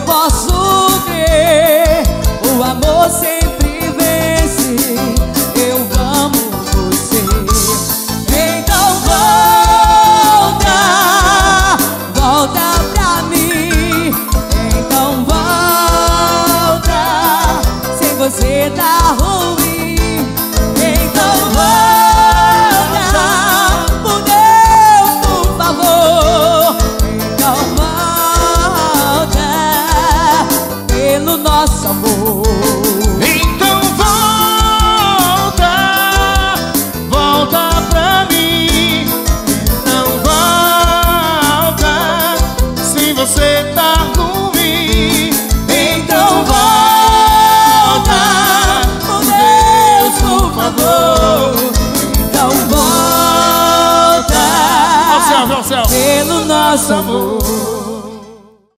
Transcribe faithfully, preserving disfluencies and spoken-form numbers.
posso crer, o amor sempre vence. Eu amo você, então volta, volta pra mim. Então volta, sem você tá ruim. Então volta, por Deus, por favor. Então volta, pelo nosso amor. Então volta, volta pra mim. Não volta, se você tá ruim. Então volta, Por Deus, por favor. Então volta, ao céu, ao céu. pelo nosso amor.